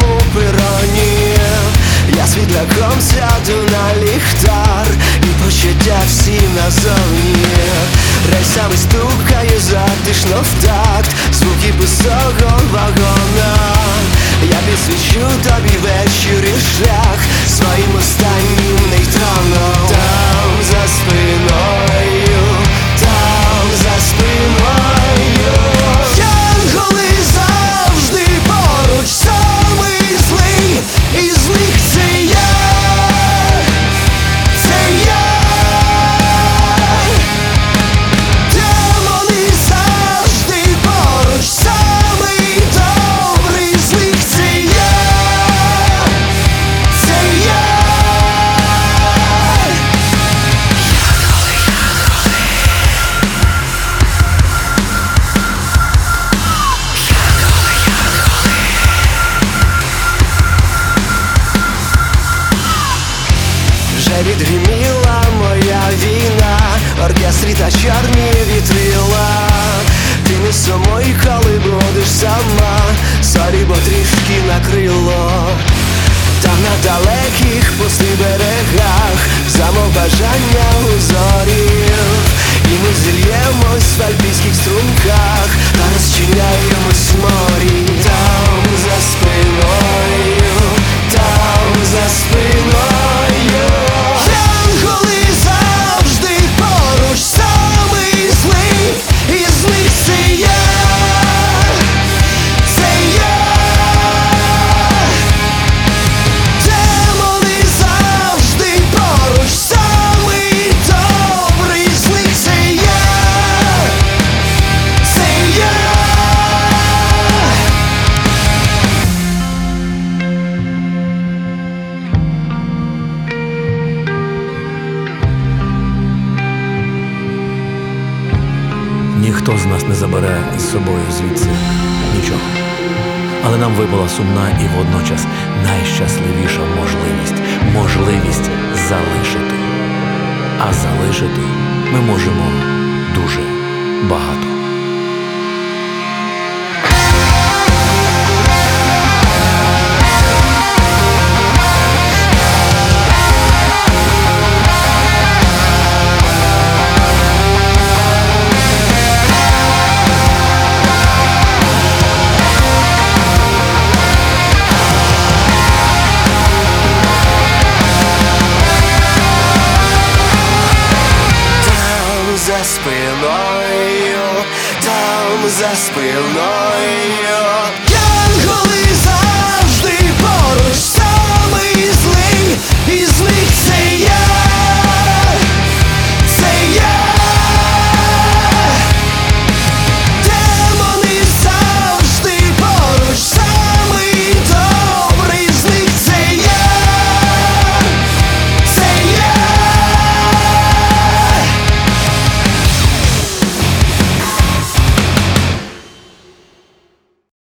центральному пероні. Я світляком сяду на ліхтар, і почуття всі назовні. Рельсами стукає затишно в такт звуки пустого вагона. Я підсвічу тобі ввечері шлях своїм останнім нейтроном. Там за спиною, там за спиною янголи завжди поруч. Самий злий із них це я, це я. Демони завжди поруч. Самий добрий з них це я, це я. Вже відгриміла моя війна, оркестрі та чорні вітрила. Ти не сумуй, коли будеш сама, сорі, бо трішки накрило. Там на далеких пустих берегах замов бажання узорів, і ми зільємось в альпійських струмках та розчиняємось в морі. Там за спиною, там за спиною янголи завжди поруч. Самий злий із них це я, це я. Демони завжди поруч. Самий добрий з них це я, це я. Ніхто з нас не забере з собою звідси нічого. Але нам випала сумна і водночас найщасливіша можливість залишити. А залишити ми можемо дуже багато. За спиною, там за спиною